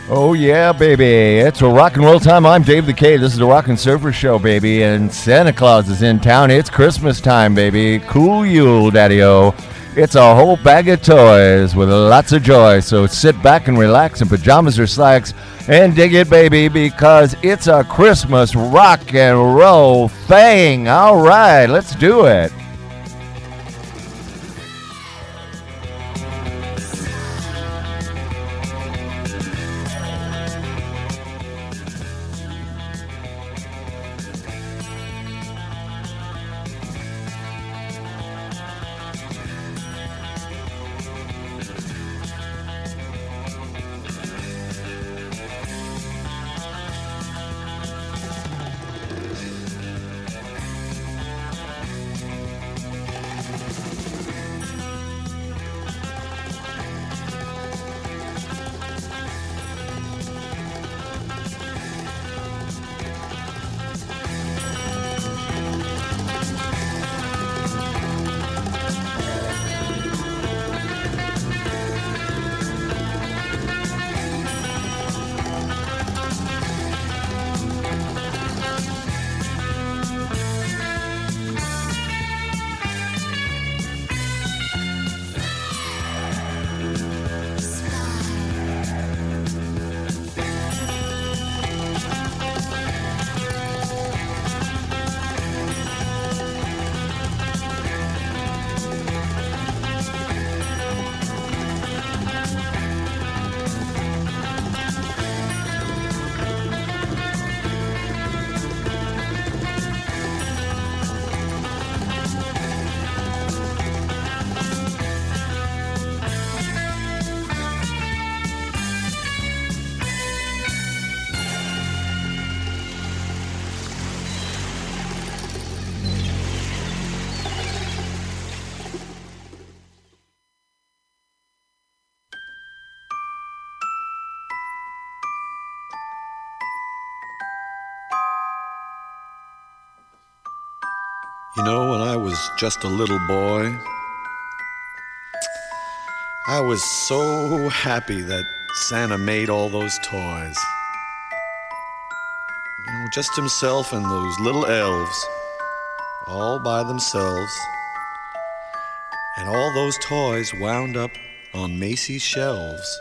Oh yeah, baby. It's a rock and roll time. I'm Dave the K. This is the Rock and Surfer Show, baby. And Santa Claus is in town. It's Christmas time, baby. Cool Yule, daddy-o. It's a whole bag of toys with lots of joy. So sit back and relax in pajamas or slacks and dig it, baby, because it's a Christmas rock and roll thing. All right, let's do it. You know, when I was just a little boy, I was so happy that Santa made all those toys. You know, just himself and those little elves, all by themselves. And all those toys wound up on Macy's shelves.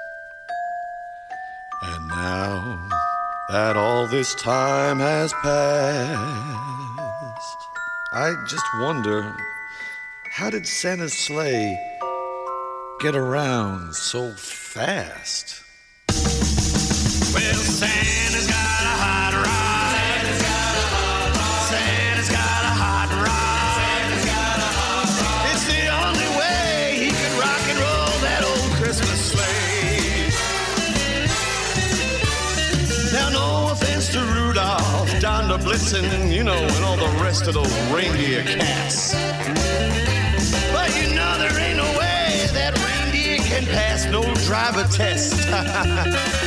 And now that all this time has passed, I just wonder, how did Santa's sleigh get around so fast? Well, Santa's got a hot rod. Santa's got a hot rod. Santa's got a hot rod. Santa's got a hot rod. It's the only way he could rock and roll that old Christmas sleigh. Now, no offense to Rudolph, Don the Blitzen, you know, and all the rest of those reindeer cats. But you know there ain't no way that reindeer can pass no driver test. I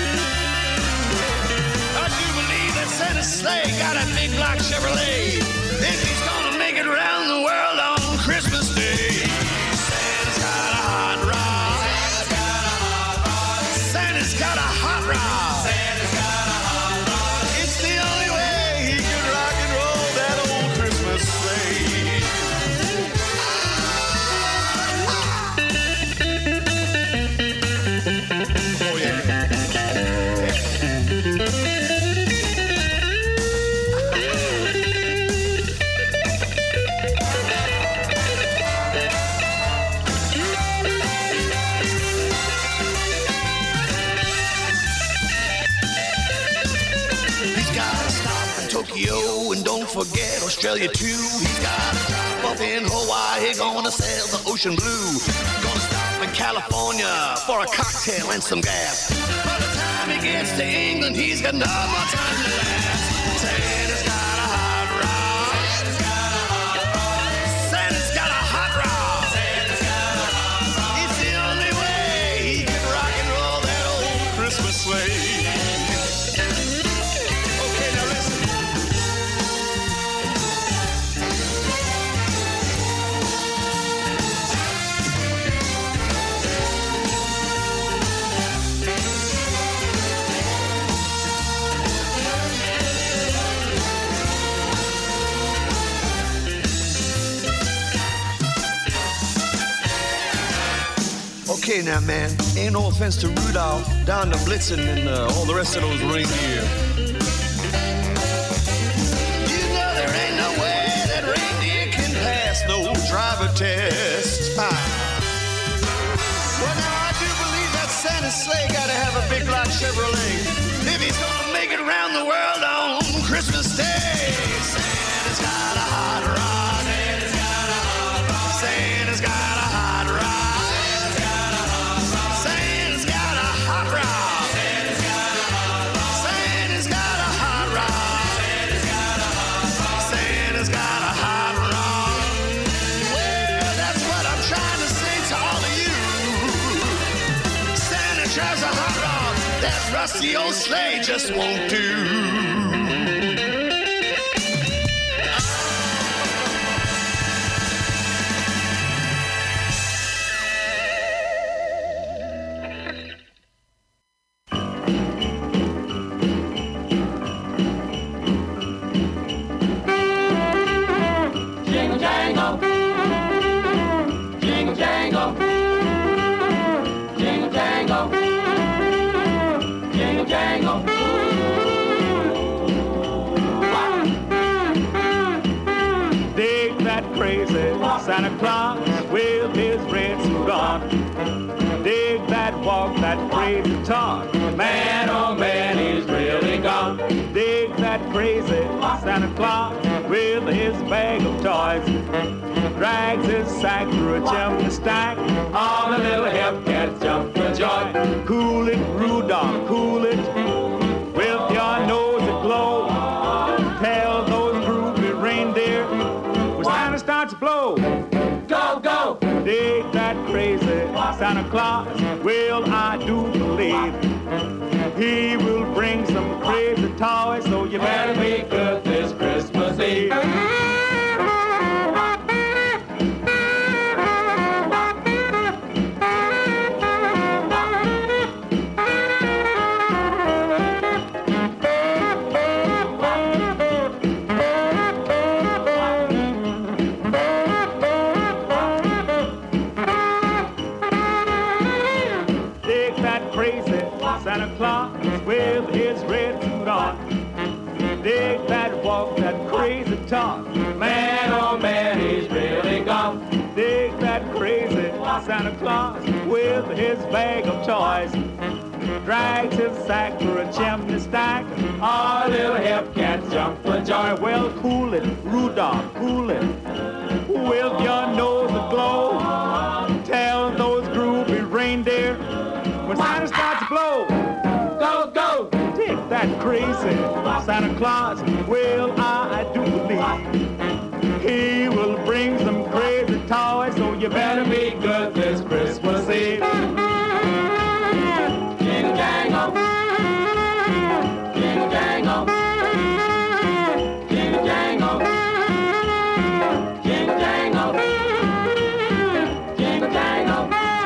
do believe that Santa's sleigh got a big block Chevrolet if he's gonna make it around the world on Christmas Day. Santa's got a hot rod. Santa's got a hot rod. Santa's got a hot rod. Santa's got a hot rod. It's the only way he could rock and roll that old Christmas sleigh. Oh yeah. He's gotta stop in Tokyo and don't forget Australia too. He's gotta drop off in Hawaii, gonna sail the ocean blue. Gonna stop in California for a cocktail and some gas. By the time he gets to England, he's got no more time to last. Santa's got a hot rod. Santa's got a hot rod. Santa's got a hot rod. Santa's got a hot rod. It's the only way he can rock and roll that old Christmas sleigh. Okay, now listen. Okay now, man, ain't no offense to Rudolph, down to Blitzen and all the rest of those reindeer. You know there ain't no way that reindeer can pass no driver test. Well, now I do believe that Santa's sleigh gotta have a big black Chevrolet if he's gonna make it around the world on Christmas Day. Santa's got a hot rod. Santa's got a hot rod. Santa's got a hot rod. Santa's got a hot rod. Santa's got a hot rod. Santa's got a hot rod. Santa's got a hot rod. Santa's got a hot rod. Well, that's what I'm trying to say to all of you. Santa drives a hot rod. That rusty old sleigh just won't do. Santa Claus with his red suit on. Dig that walk, that crazy talk. Man, oh man, he's really gone. Dig that crazy Santa Claus with his bag of toys. Drags his sack through a chimney stack. All the little hip cats jump for joy. Cool it, Rudolph, cool it. With your nose aglow. Tell those groovy reindeer when Santa starts to blow. Go, go! Dig that crazy Santa Claus. Well, I do believe he will bring some crazy toys, so you better be good this Christmas Eve. Santa Claus with his red suit on. Dig that walk, that crazy talk. Man, oh man, he's really gone. Dig that crazy Santa Claus with his bag of toys. Drags his sack through a chimney stack. All little hip cats jump for joy. Well, cool it, Rudolph, cool it. With your nose aglow. Tell those groovy reindeer when Santa starts to blow. Go, go, dig that crazy Santa Claus. Well, I do believe he will bring some crazy toys, so you better be good this Christmas Eve. Jingle jangle, jingle jangle, jingle jangle, jingle jangle, jingle jangle.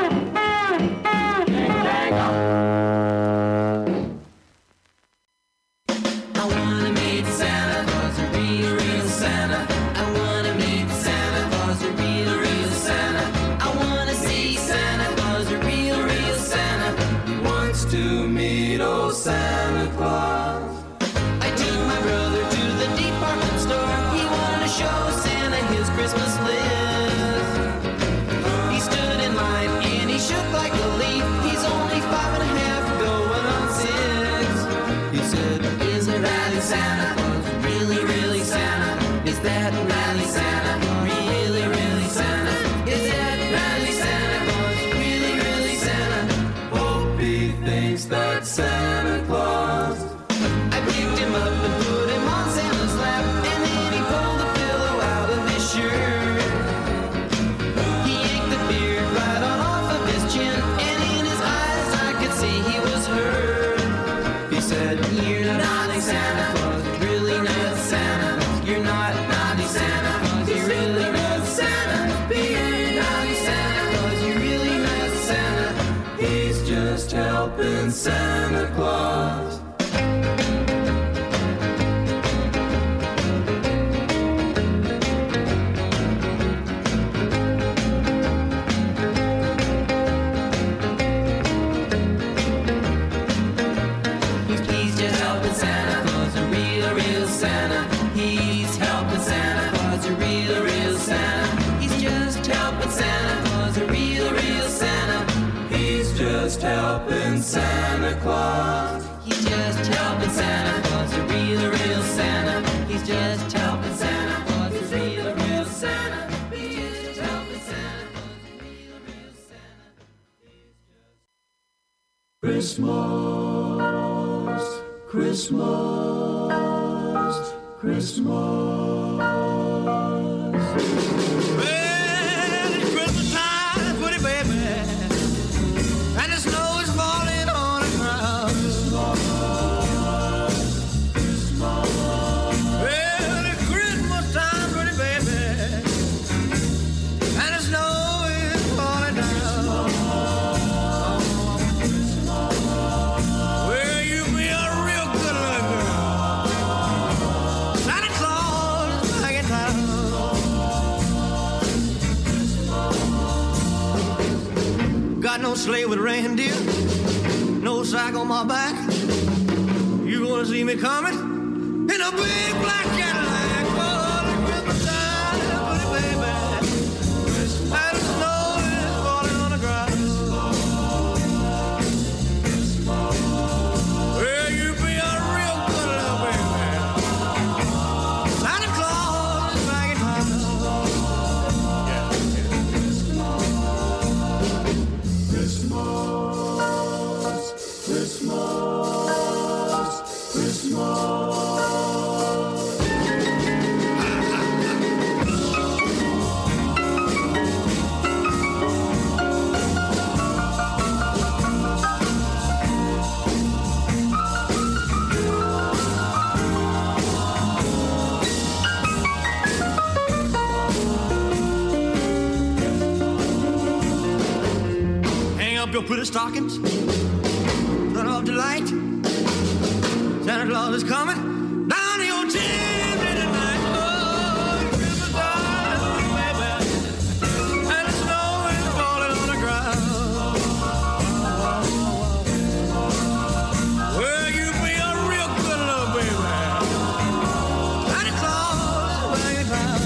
Santa Claus. I took my brother to the department store. He wanted to show Santa his Christmas list. He stood in line and he shook like a leaf. He's only 5.5 going on 6. He said, is it really Santa Claus? Really, really Santa? Is that really Santa? Really, really Santa? Is that really Santa Claus? Really, really Santa? Hope he thinks that Santa Claus. I picked him up and put him on Santa's lap, and then he pulled the pillow out of his shirt. He yanked the beard right on off of his chin, and in his eyes I could see he was hurt. He said, you're naughty Santa Claus, really not Santa. You're not naughty Santa Claus, you're really not Santa. You're naughty Santa Claus, you're really not Santa. He's just helping Santa Claus. just helping Santa Claus. He's just helping Santa Claus, a real Santa. He's just helping Santa Claus, a real Santa. He's just helping Santa Claus, a real Santa. Christmas, Christmas, Christmas. Well, it's Christmas time, pretty baby, and the snow is falling on the ground. Well, it's Christmas time, pretty baby, and the snow is falling down. Well, you be a real good little girl. Santa Claus is back in town. Got no sleigh with reindeer, no sack on my back. You gonna see me coming in a big black Cadillac. Oh, the Christmas time, pretty baby, and the snow is falling on the ground. Well, you be a real good little baby. Santa Claus is back in town. Hang up your pretty stockings, turn off the light. Santa Claus is coming down to your chimney tonight. Oh, it's Christmas time, baby, and the snow is falling on the ground. Well, you be a real good little baby. Santa Claus is back in town.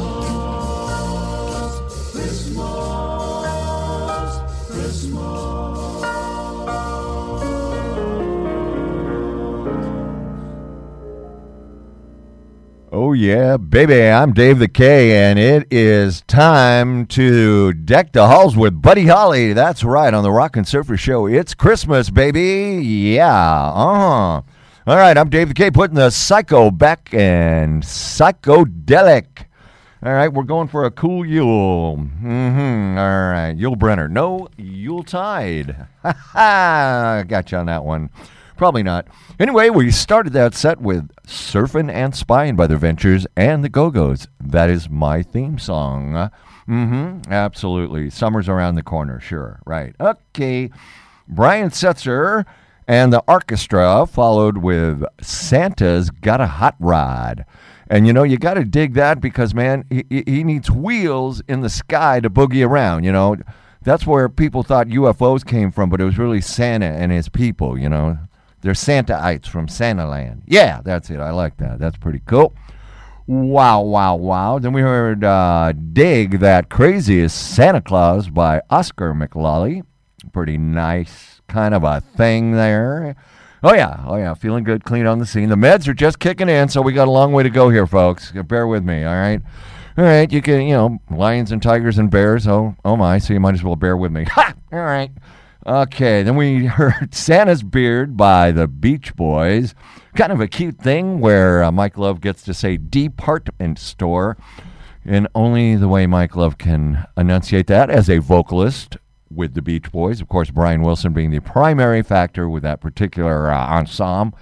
Oh, yeah, baby, I'm Dave the K, and it is time to deck the halls with Buddy Holly. That's right, on the Rock and Surfer Show. It's Christmas, baby. Yeah, All right, I'm Dave the K, putting the psycho back and psychedelic. All right, we're going for a cool Yule. All right, Yule Brenner. No Yuletide. Ha ha, got you on that one. Probably not. Anyway, we started that set with Surfin' and Spying by The Ventures and the Go-Go's. That is my theme song. Absolutely. Summer's around the corner. Sure. Right. Okay. Brian Setzer and the orchestra followed with Santa's Got a Hot Rod. And, you know, you got to dig that because, man, he needs wheels in the sky to boogie around, you know. That's where people thought UFOs came from, but it was really Santa and his people, you know. They're Santaites from Santaland. Yeah, that's it. I like that. That's pretty cool. Wow, wow, wow. Then we heard Dig That Craziest Santa Claus by Oscar McLally. Pretty nice kind of a thing there. Oh, yeah. Feeling good, clean on the scene. The meds are just kicking in, so we got a long way to go here, folks. Bear with me, all right? All right, you can, you know, lions and tigers and bears. Oh my, so you might as well bear with me. Ha! All right. Okay, then we heard Santa's Beard by the Beach Boys. Kind of a cute thing where Mike Love gets to say department store. And only the way Mike Love can enunciate that as a vocalist with the Beach Boys. Of course, Brian Wilson being the primary factor with that particular ensemble.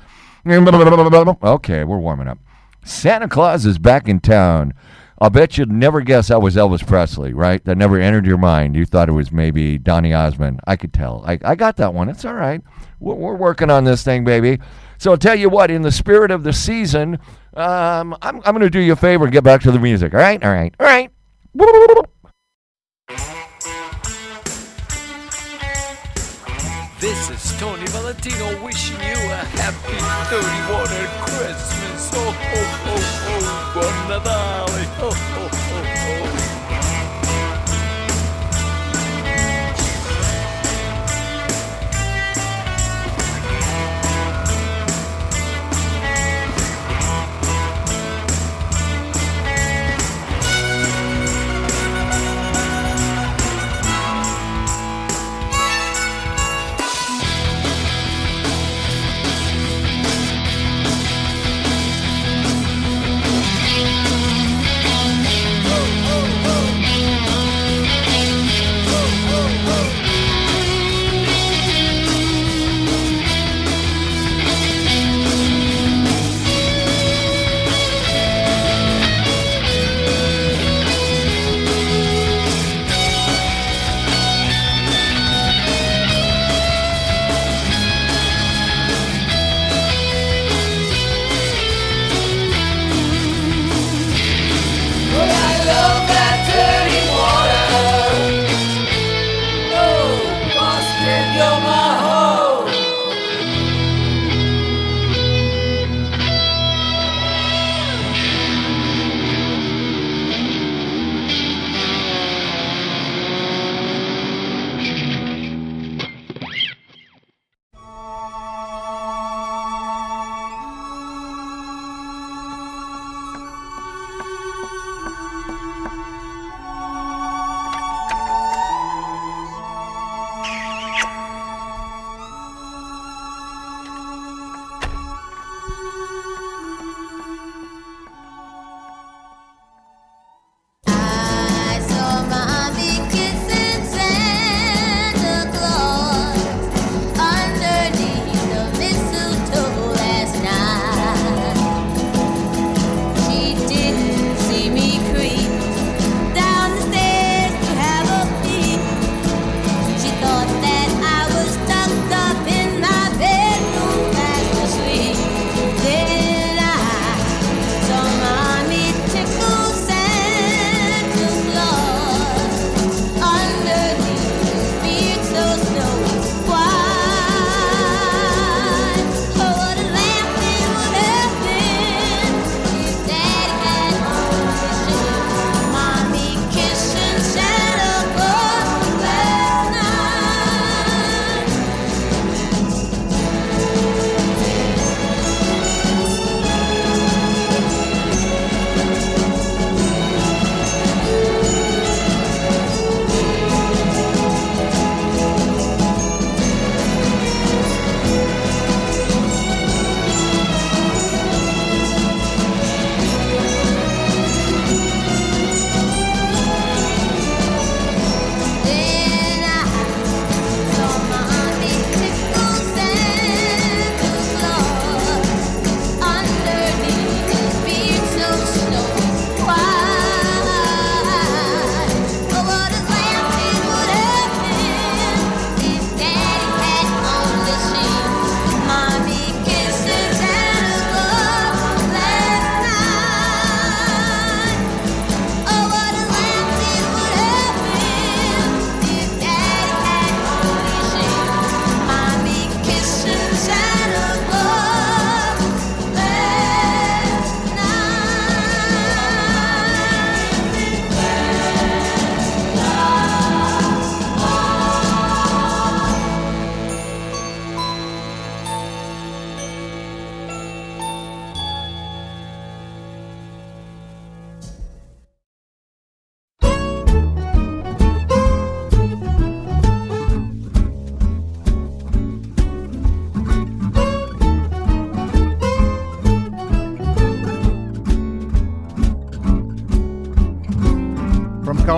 Okay, we're warming up. Santa Claus is back in town. I'll bet you'd never guess that was Elvis Presley, right? That never entered your mind. You thought it was maybe Donny Osmond. I could tell. I got that one. It's all right. We're working on this thing, baby. So I'll tell you what, in the spirit of the season, I'm going to do you a favor and get back to the music. All right? All right. This is Tony Valentino wishing you a happy 31 Christmas. Ho, ho, ho, ho, Buon Natale. Ho, ho, ho, ho.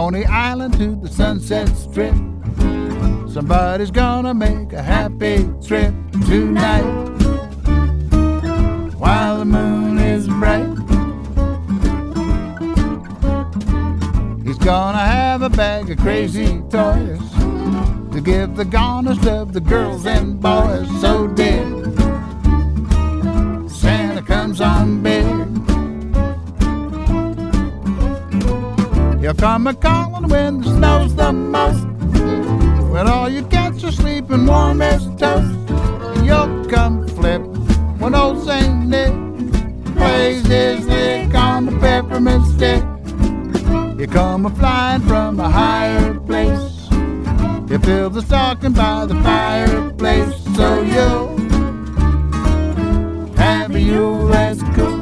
Coney Island to the Sunset Strip. Somebody's gonna make a happy trip tonight while the moon is bright. He's gonna have a bag of crazy toys to give the gonest of the girls and boys. So dear, Santa comes on big. He'll come a-calling when the snow's the most, when all you cats are sleeping warm as toast. You'll come flip when old Saint Nick plays his lick on the peppermint stick. You come a-flying from a higher place. You fill the stocking by the fireplace. So you'll have a Yule that's cool.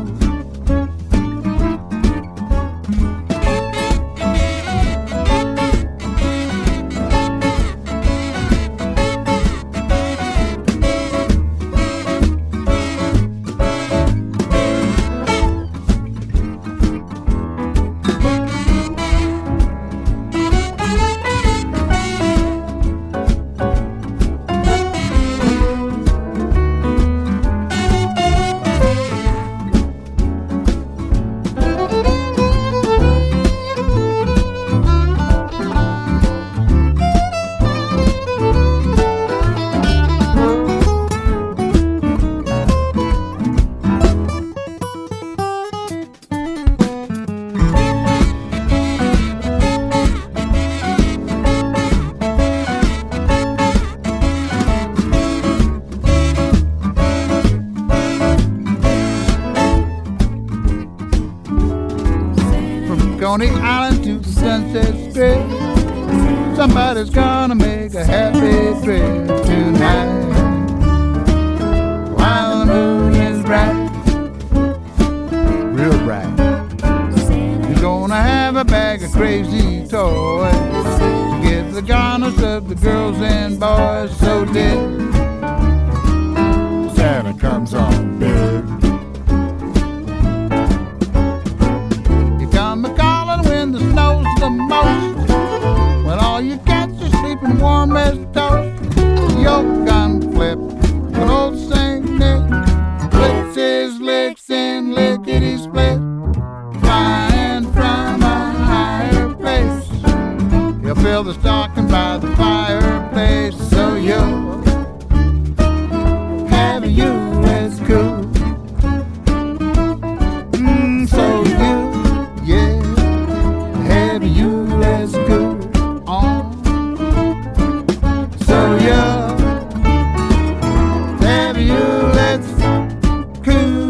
Coney Island to the Sunset Strip. Somebody's gonna make a happy trip tonight while the moon is bright, real bright. You're gonna have a bag of crazy toys to give the gonest of the girls and boys. So dear, Santa comes on big. The snow's the most, when all you cats are sleeping warm as toast. Your gun flip when old Saint Nick flips his licks in lickety split, flying from a higher place. He'll fill the stocking by the fireplace. So you'll have a Yule that's cool. So you, yeah, have you as good on. So yeah, have you let's cool.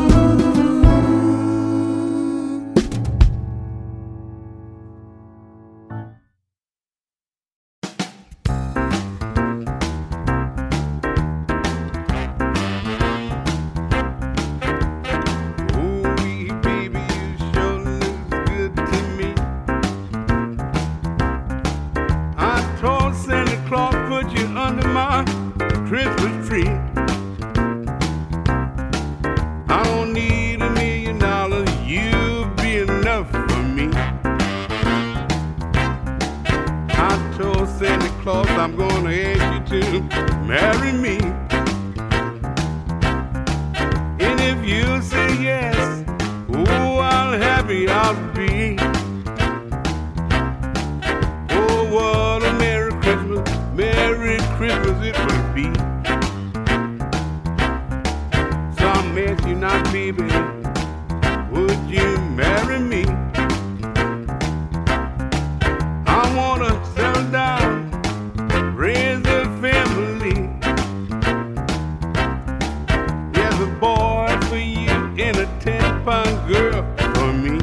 Christmas tree. I don't need $1 million, you'll be enough for me. I told Santa Claus I'm gonna ask you to marry me. And if you say yes, oh, how happy I'll be. Oh, what a Merry Christmas it will be. So I'm asking you now, baby, would you marry me? I wanna settle down, raise a family. There's a boy for you and a 10-pound girl for me.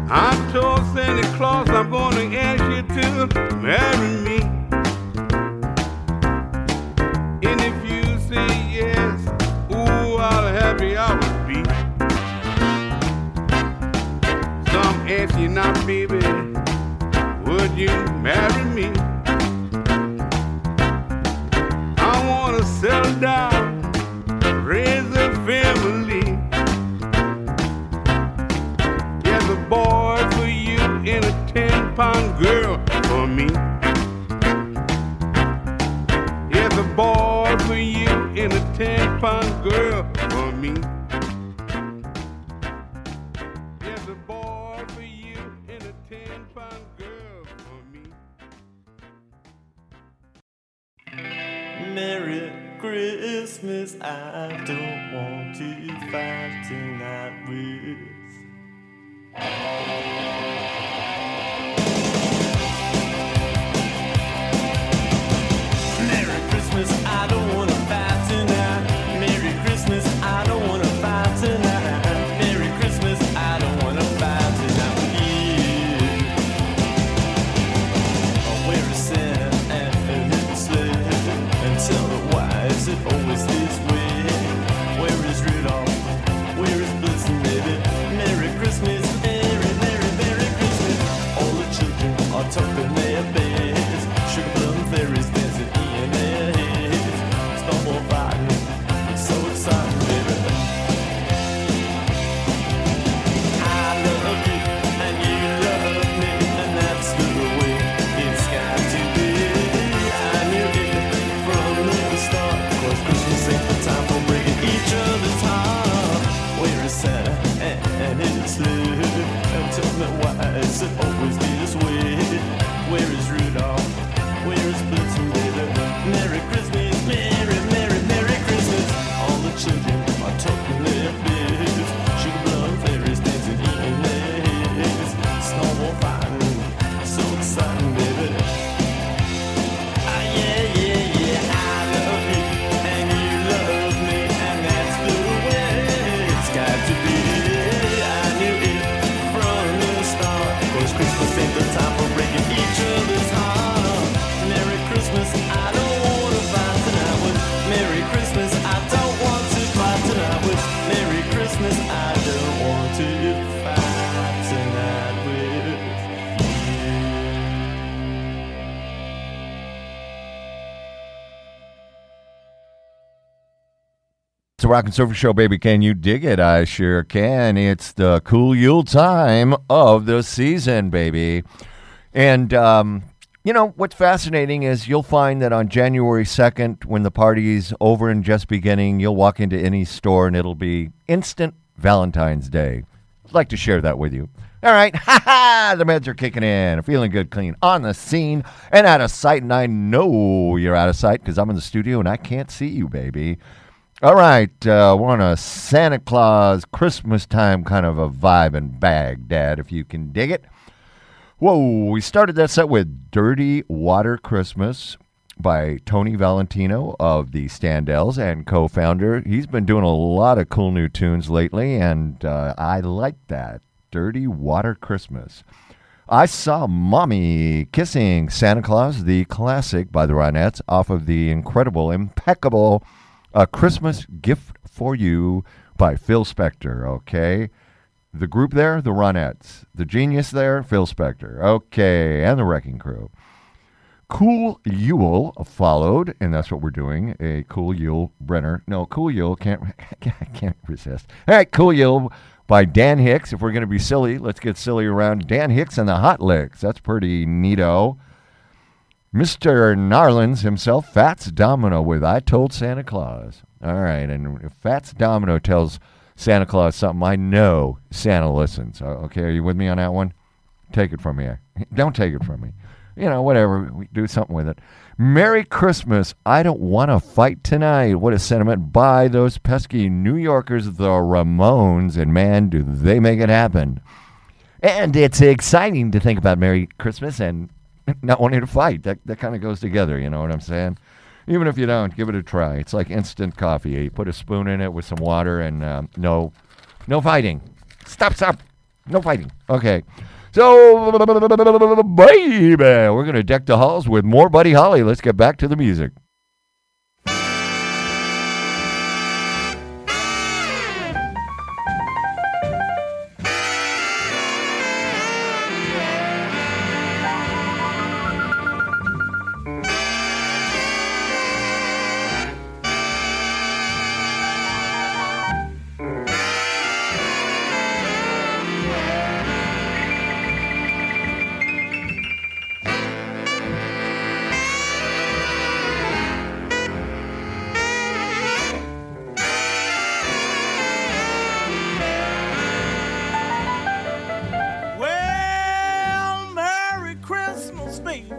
I told Santa Claus I'm gonna ask you to marry me. And if you say yes, ooh, how happy I would be. So I'm asking you now, baby, would you marry me? I wanna settle down, raise a family. Yes, a boy for you and a 10-pound girl for me. Yes, a boy for you and a 10-pound girl for me. Yes, a boy for you and a 10-pound girl for me. Merry Christmas, I don't want to fight tonight with. Merry Christmas, I don't want to fight tonight. Merry Christmas, I don't want to fight tonight. Merry Christmas, I don't want to fight tonight with you. Where is Santa and his sled? And tell me why is it always this way? Where is Rudolph? Where is Blitzen, baby? Merry Christmas, Merry, Merry, Merry Christmas. All the children are tucking their beds. Sugar plum fairies dancing in their heads. Snowball fighting, it's so exciting, baby. I love you and you love me, and that's the way it's got to be. I knew it from the start, 'cause Christmas ain't the time for breaking each other's heart. Where is Santa and his sled? And tell me why is it always this way? Where is Rudolph? Where is Blitzen, baby? Merry Christmas, Merry, Merry, Merry Christmas. All the children are talking their beds. Sugar plum fairies dancing in their heads. Snowball fighting, so exciting, baby. Ah, yeah, yeah, yeah, I love you and you love me, and that's the way it's got to be. I knew it from the start, 'cause Christmas ain't the time for breaking each other's heart. Merry Christmas, I don't want to fight tonight with. Merry Christmas, I don't want to fight tonight with. Merry Christmas, I don't want to fight tonight with you. It's a Rockin' Surfer Show, baby. Can you dig it? I sure can. It's the cool Yule time of the season, baby. And, you know, what's fascinating is you'll find that on January 2nd, when the party's over and just beginning, you'll walk into any store and it'll be instant Valentine's Day. I'd like to share that with you. All right. Ha ha! The meds are kicking in. Feeling good, clean, on the scene, and out of sight. And I know you're out of sight because I'm in the studio and I can't see you, baby. All right, we're on a Santa Claus Christmas time kind of a vibe and Baghdad, if you can dig it. Whoa, we started that set with Dirty Water Christmas by Tony Valentino of the Standells and co-founder. He's been doing a lot of cool new tunes lately, and I like that. Dirty Water Christmas. I Saw Mommy Kissing Santa Claus, the classic by the Ronettes, off of the incredible, impeccable A Christmas Gift for You by Phil Spector, okay? The group there, the Ronettes. The genius there, Phil Spector. Okay, and the Wrecking Crew. Cool Yule followed, and that's what we're doing, a Cool Yule Brenner. No, Cool Yule, can't resist. All right, Cool Yule by Dan Hicks. If we're going to be silly, let's get silly around Dan Hicks and the Hot Licks. That's pretty neato. Mr. Narlins himself, Fats Domino with I Told Santa Claus. All right, and if Fats Domino tells Santa Claus something, I know Santa listens. Okay, are you with me on that one? Take it from me. Don't take it from me. You know, whatever. We do something with it. Merry Christmas. I Don't Want to Fight Tonight. What a sentiment by those pesky New Yorkers, the Ramones. And man, do they make it happen. And it's exciting to think about Merry Christmas and not wanting to fight. That kind of goes together, you know what I'm saying? Even if you don't, give it a try. It's like instant coffee. You put a spoon in it with some water and no fighting. Stop. No fighting. Okay. So, baby, we're going to deck the halls with more Buddy Holly. Let's get back to the music. Well, Merry Christmas, baby.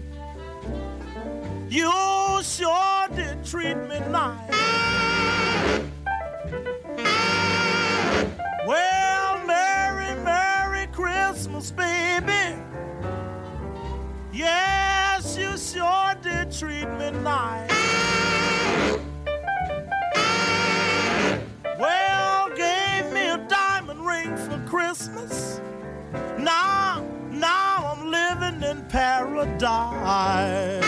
You sure did treat me nice. Well, Merry Christmas, baby. Yes, you sure did treat me nice. Well, gave me a diamond ring for Christmas. Now I'm living in paradise.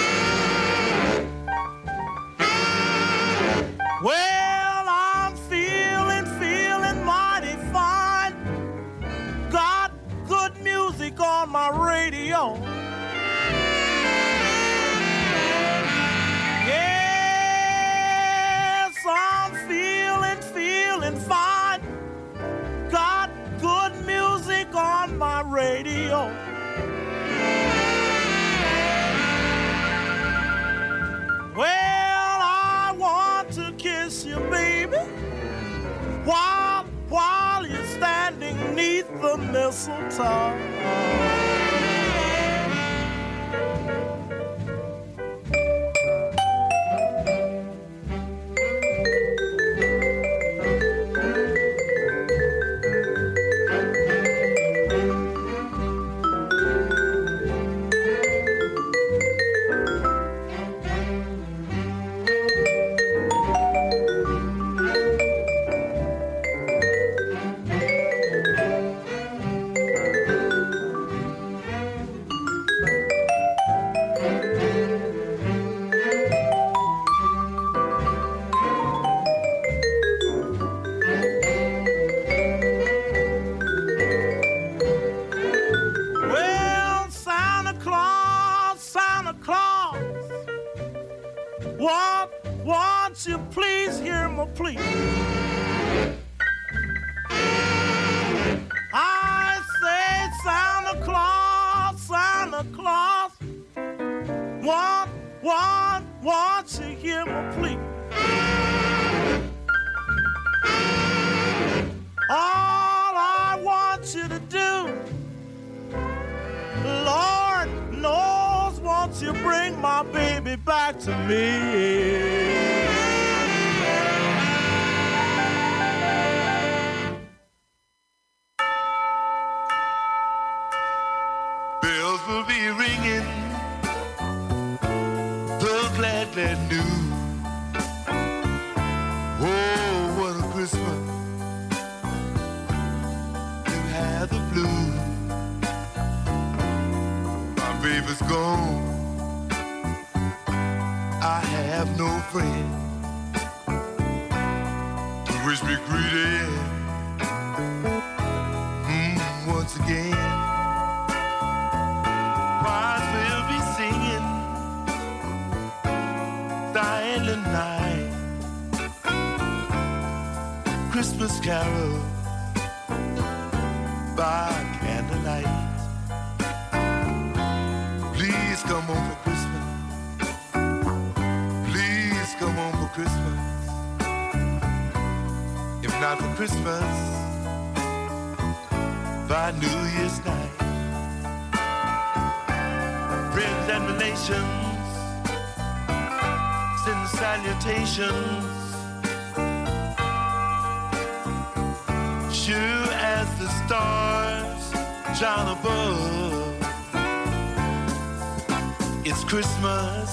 Well, I'm feeling mighty fine. Got good music on my radio. Yes, I'm feeling fine. Got good music on my radio. Well, I want to kiss you, baby, while you're standing neath the mistletoe. Well, Santa Claus, won't you please hear my plea? I say, Santa Claus, won't you hear my plea? All I want you to do, Lord knows, won't you bring my baby back to me? Bells will be ringing, the glad news. Oh, what a Christmas to have the blues. My baby's gone, I have no friend to wish me greeting once again. Choirs will be singing Silent Night, Christmas carol by candlelight. Please come home for Christmas. Please come home for Christmas. If not for Christmas, by New Year's night. Friends and relations send salutations. Sure as the stars shine above, it's Christmas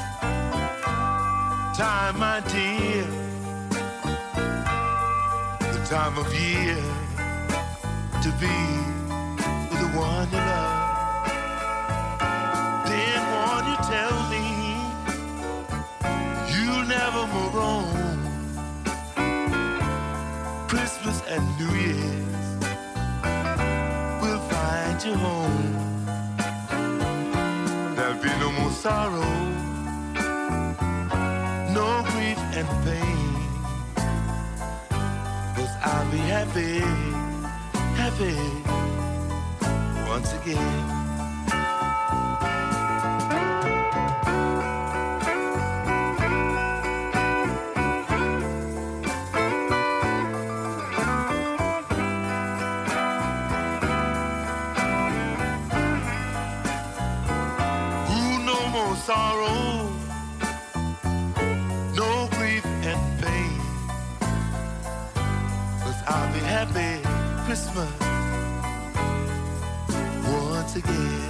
time, my dear. The time of year to be with the one you love. Then won't you tell me you'll never move on? Christmas and New Year's will find you home. There'll be no more sorrow, no grief and pain, 'cause I'll be happy, happy once again. Sorrow, no grief and pain, 'cause I'll be happy Christmas once again.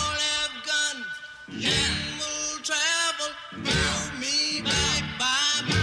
Travel, me back by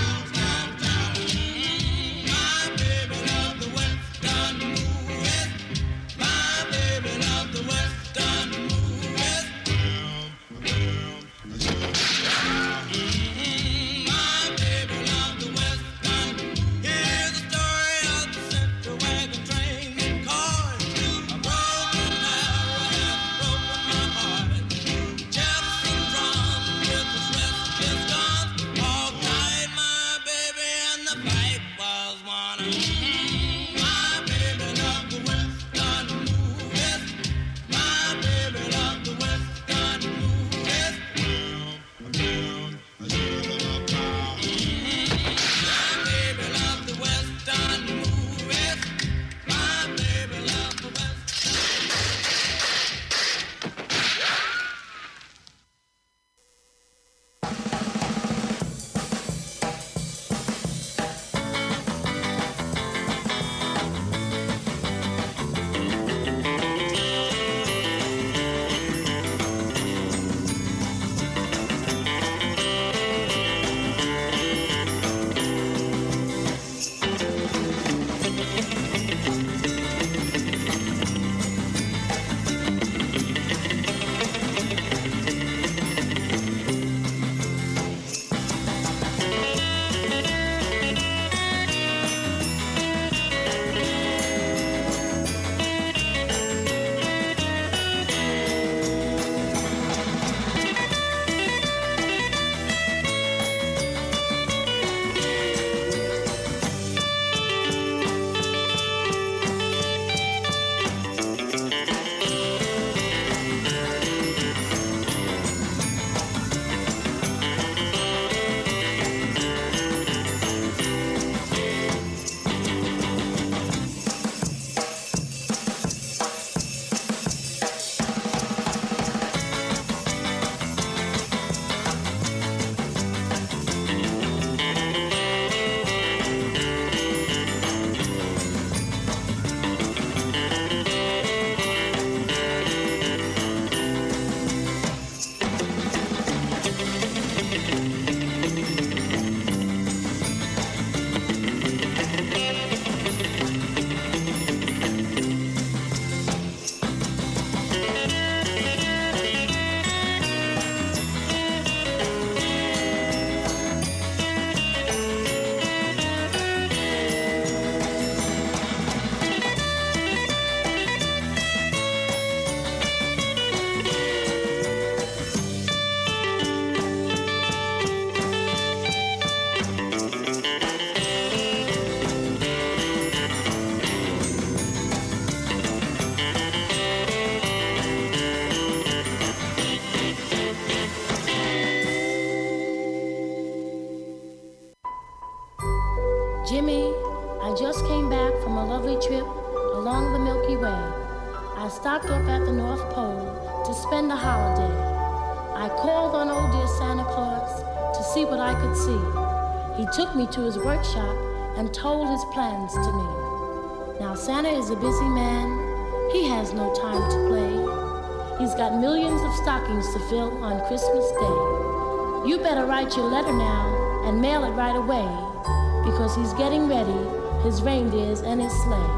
Jimmy, I just came back from a lovely trip along the Milky Way. I stopped off at the North Pole to spend a holiday. I called on old dear Santa Claus to see what I could see. He took me to his workshop and told his plans to me. Now Santa is a busy man. He has no time to play. He's got millions of stockings to fill on Christmas Day. You better write your letter now and mail it right away, because he's getting ready, his reindeers and his sleigh.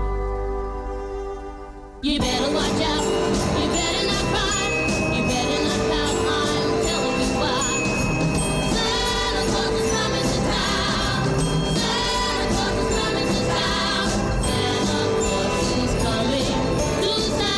You better watch out, you better not cry, you better not pout, I'm telling you why. Santa Claus is coming to town, Santa Claus is coming to town, Santa Claus is coming to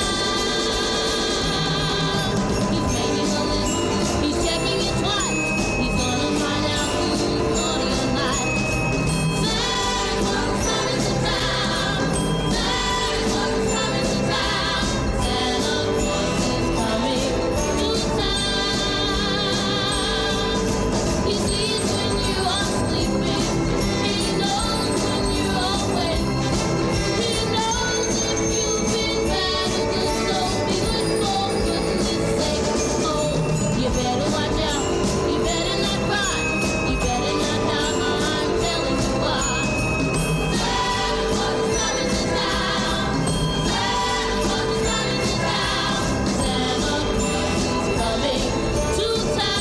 town. He's making a list, he's checking it twice, he's gonna find out who's naughty or nice. Santa Claus is coming to town, Santa Claus is coming to town, Santa Claus is coming to town. He sees when you are sleeping, he knows when you are awake, he knows if you've been bad or good, so be good for goodness sake. Oh, you better watch out, you better not cry, you better not doubt, I'm telling you why. Santa Claus is coming to town, Santa Claus is coming to town, Santa Claus is coming to town.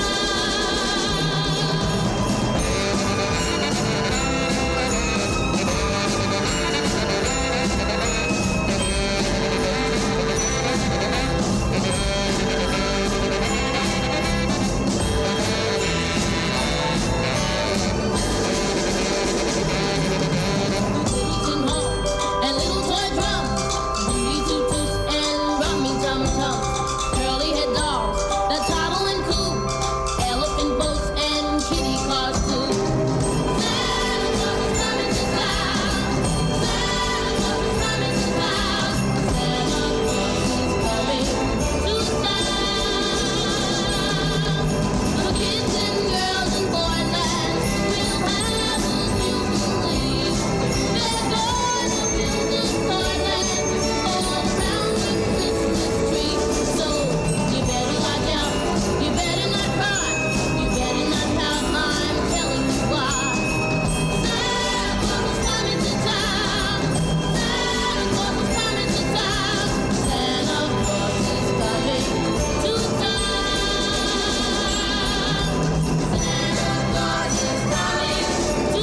Tin horn and little toy drums, Rudy toot toots and rummy tum tums, curly head dolls that toddle and coo, elephant boats and kitty cars too. Santa Claus is coming to town, Santa Claus is coming to town, Santa Claus is coming to town. The kids and girls in Boyland will have a jubilee. They're gonna build a toyland all around the Christmas tree. So you better watch out, you better not cry, you better not pout, I'm telling you why. Santa Claus is coming to town, Santa Claus is coming to town, Santa Claus is coming to town. Santa Claus is coming to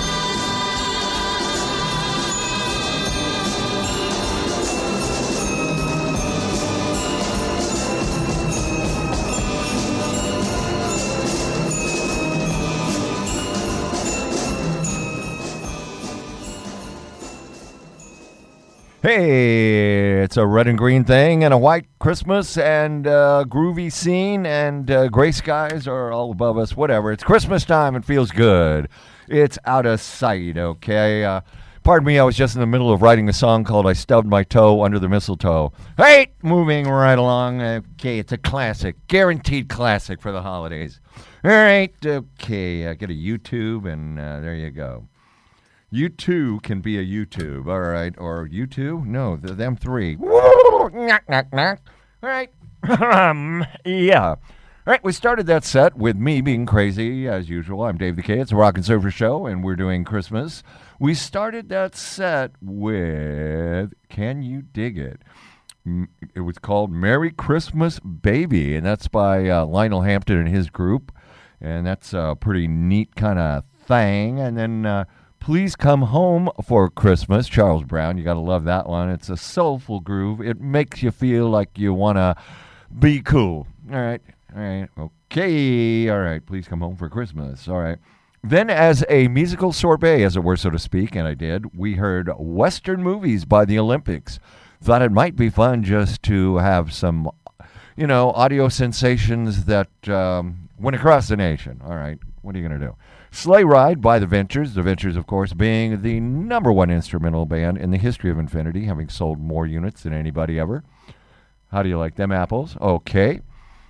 Hey, it's a red and green thing and a white Christmas and groovy scene and gray skies are all above us, whatever. It's Christmas time. It feels good. It's out of sight, okay? Pardon me, I was just in the middle of writing a song called I Stubbed My Toe Under the Mistletoe. Hey, moving right along. Okay, it's a classic, guaranteed classic for the holidays. All right, okay, I get a YouTube and there you go. You too can be a YouTube, all right. Or you two? No, them three. Knock, knock, knock. All right. Yeah. All right, we started that set with me being crazy, as usual. I'm Dave the K. It's a Rock and Surfer show, and we're doing Christmas. We started that set with Can You Dig It? It was called Merry Christmas, Baby, and that's by Lionel Hampton and his group. And that's a pretty neat kind of thing. And then... Please Come Home for Christmas, Charles Brown. You got to love that one. It's a soulful groove. It makes you feel like you want to be cool. All right. Okay. All right. Please Come Home for Christmas. All right. Then as a musical sorbet, as it were, so to speak, and I did, we heard Western movies by the Olympics. Thought it might be fun just to have some, audio sensations that went across the nation. All right. What are you going to do? Sleigh Ride by The Ventures. The Ventures, of course, being the #1 instrumental band in the history of Infinity, having sold more units than anybody ever. How do you like them apples? Okay.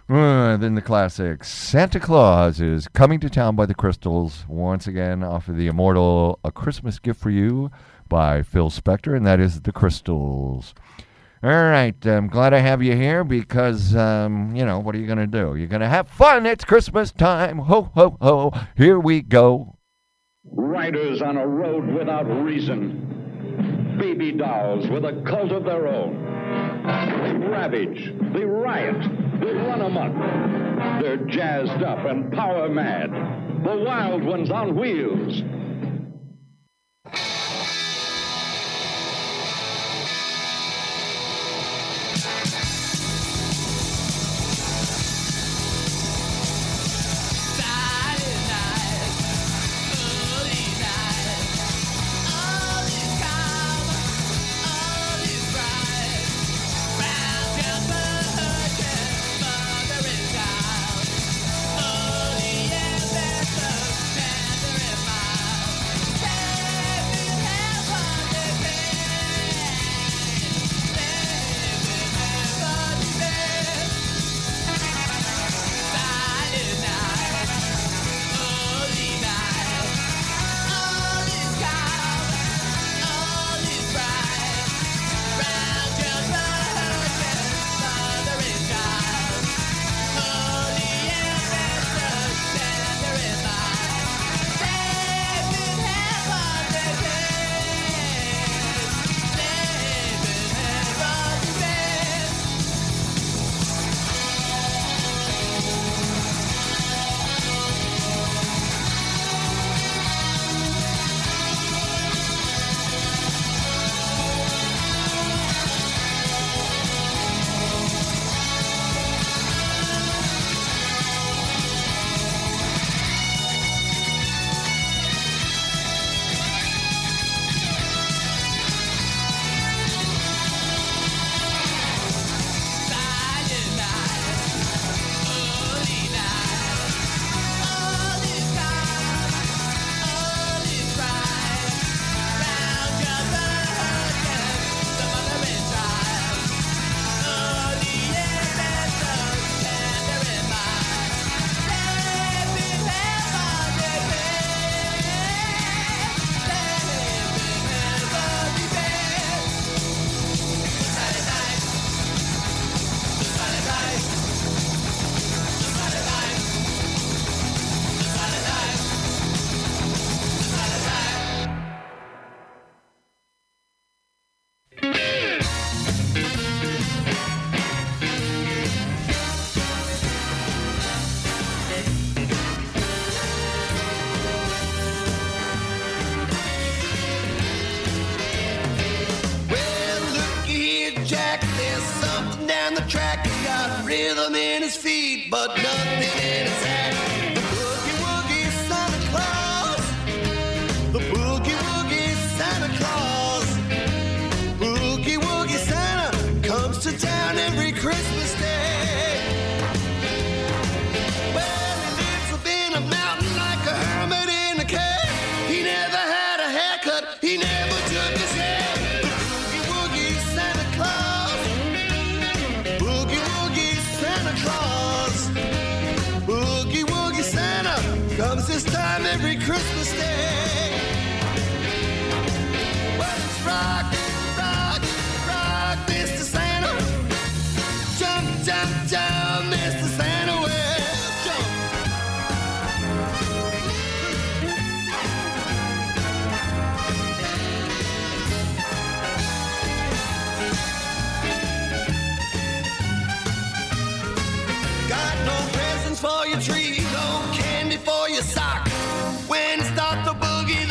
Then the classics. Santa Claus is Coming to Town by the Crystals. Once again, off of the immortal A Christmas Gift for You by Phil Spector, and that is the Crystals. All right, I'm glad I have you here because, what are you going to do? You're going to have fun. It's Christmas time. Ho, ho, ho. Here we go. Riders on a road without reason. Baby dolls with a cult of their own. They ravage, they riot, they run amok. They're jazzed up and power mad. The wild ones on wheels. Rhythm in his feet, but nothing in his hand. The boogie woogie Santa Claus. The boogie woogie Santa Claus. Boogie woogie Santa comes to town every Christmas Day. Well, he lives up in a mountain like a hermit in a cave. He never had a haircut. He never took his hair. The boogie woogie Santa Claus. Boogie woogie Santa Claus. Boogie woogie Santa comes this time every Christmas Day. Well, it's rock, rock, rock, Mr. Santa. Jump, jump, jump, Mr. Santa. Well, jump. Got no presents for your tree, no candy for your sock. When it's start the boogie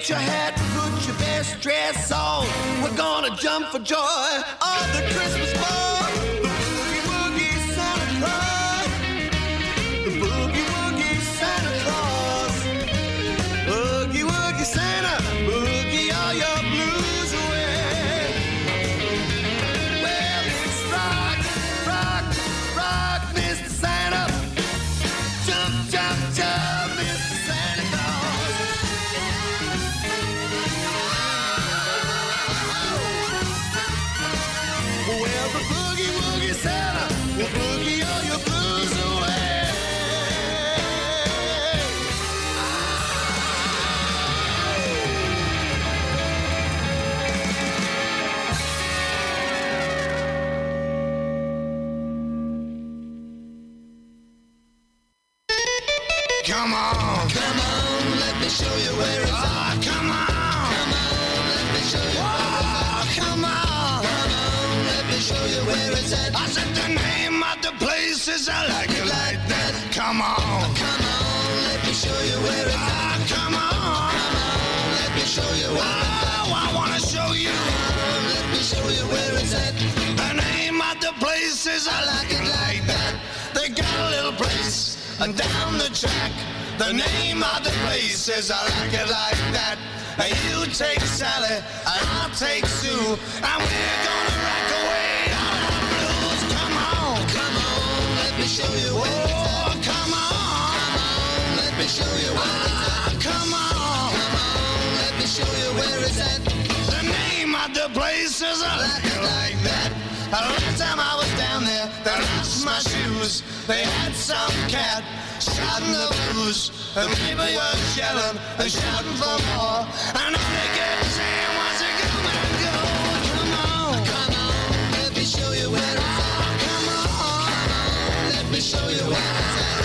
Get your hat, put your best dress on. We're gonna jump for joy on the Christmas ball. The boogie woogie Santa Claus. The boogie woogie Santa Claus. Boogie woogie Santa, boogie all your blues away. Well, it's rock, rock, rock, Mr. Santa. Jump, jump, jump, Mr. Santa Claus. Well, the boogie woogie Santa will boogie all your blues away. Come on, let me show you where it's at. Come on, let me show you where it's at. Come on, let me show you where it's at. I said the name of the place is I like it like that. Come on, let me show you where it's at. Come on, let me show you where it's at. I wanna show you. Let me show you where it's at. The name of the place is I like it like that. They got a little place down the track. The name of the place is I like it like that. You take Sally and I'll take Sue, and we're gonna rock away all our blues. Come on, let me show you where it's at. Come on, let me show you where it's at. Come on, let me show you where it's at. The name of the place is I like it like that. Last time I was down there, they lost my shoes. They had some cat shouting the blues, and people were yelling and shouting for more. And all they kept saying was, "Come and go." Come on, let me show you where it's at. Come on, let me show you where it's at.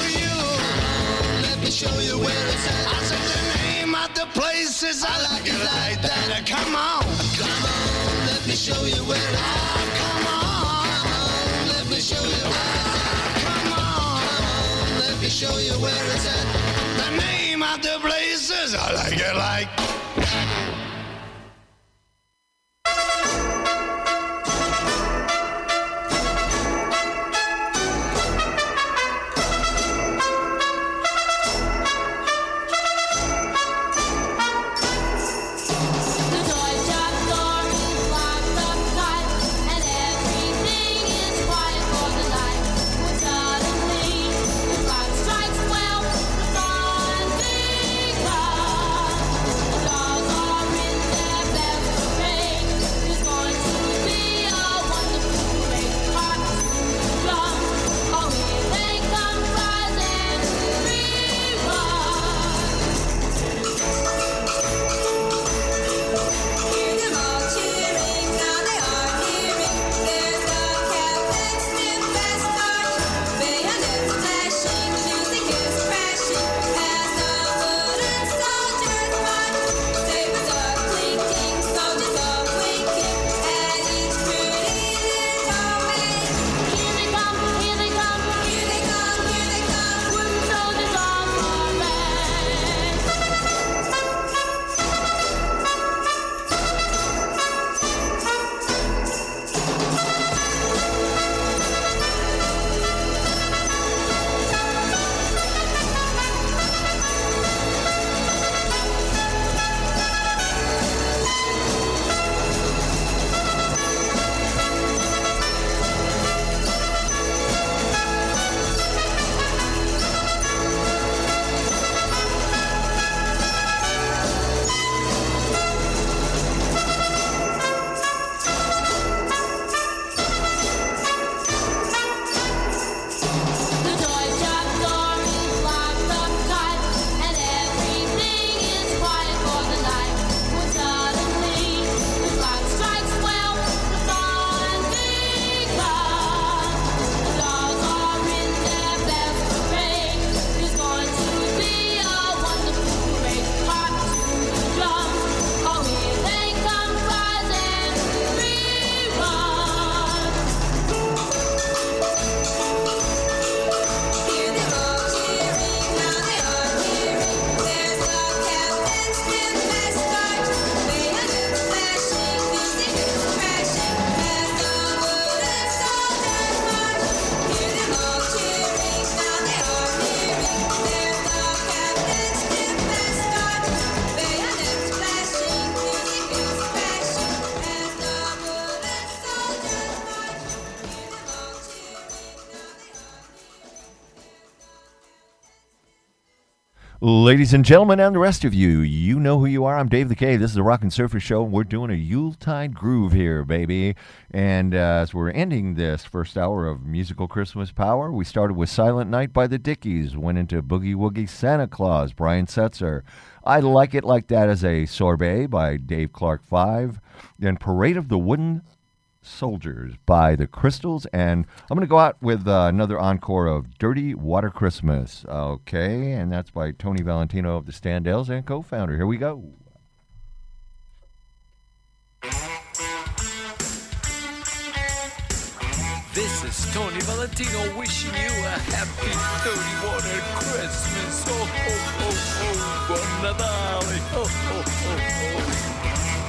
Let me show you where it's at. I said the name of the place is I like it like that. Come on, let me show you where it's at. Come on, let me show you where it's at. Come on, let me show you where it's at. The name of the place is I like it like. Strikes well, the sun begun. Ladies and gentlemen, and the rest of you, you know who you are. I'm Dave the K. This is the Rockin' Surfer Show. We're doing a Yuletide groove here, baby. And as we're ending this first hour of musical Christmas power, we started with Silent Night by the Dickies, went into Boogie Woogie Santa Claus, Brian Setzer. I Like It Like That as a Sorbet by Dave Clark 5. Then Parade of the Wooden Soldiers by the Crystals, and I'm going to go out with another encore of Dirty Water Christmas. Okay, and that's by Tony Valentino of the Standells and co-founder. Here we go. This is Tony Valentino wishing you a happy dirty water Christmas. Oh, oh, oh, oh, Buon Natale. Oh, oh, oh, oh.